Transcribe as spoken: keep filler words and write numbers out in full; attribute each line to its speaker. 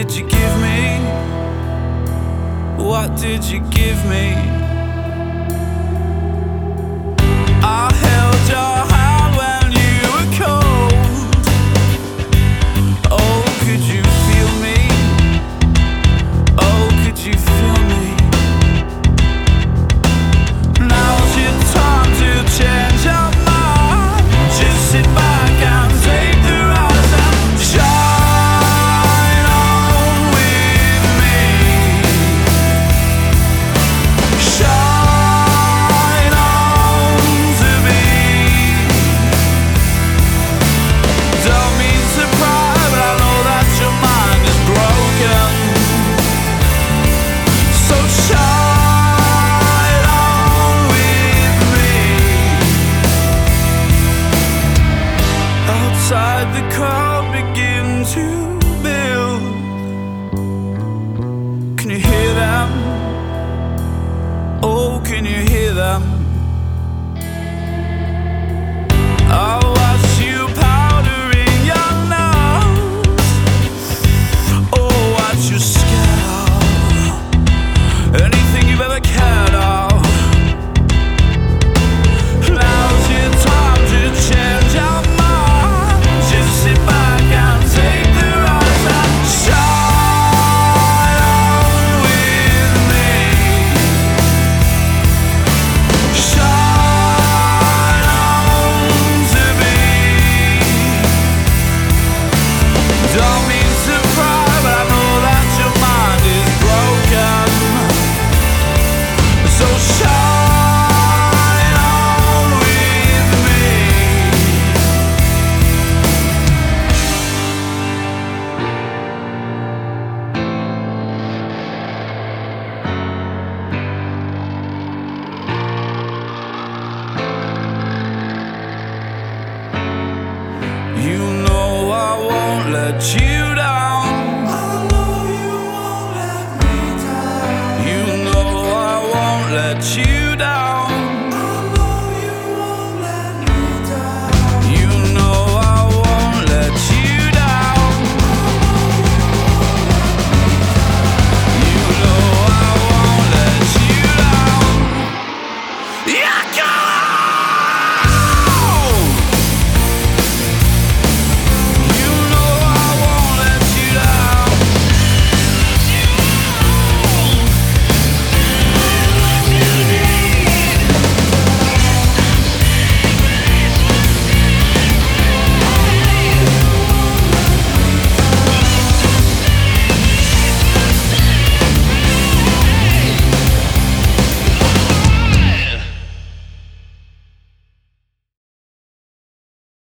Speaker 1: did you give me? What did you give me? I held your hand when you were cold. Oh, could you feel me? Oh, could you feel me? Now's your time to change your mind. Just sit back and take the rise and shine on with me. Shine on to me. Don't mean to pry, but I know that your mind is broken. So shine on with me. Outside the crowd begin to build. Can you hear them? Oh, can you hear them? I watch you powdering your nose. Oh, watch you scared. Anything you've ever cared of. Now's your time to change your mind. Just sit back and take the rise and shine on with me. Shine on to me. Don't mean to pry, but I know that your mind is broken. So shine on with me. You know I won't let you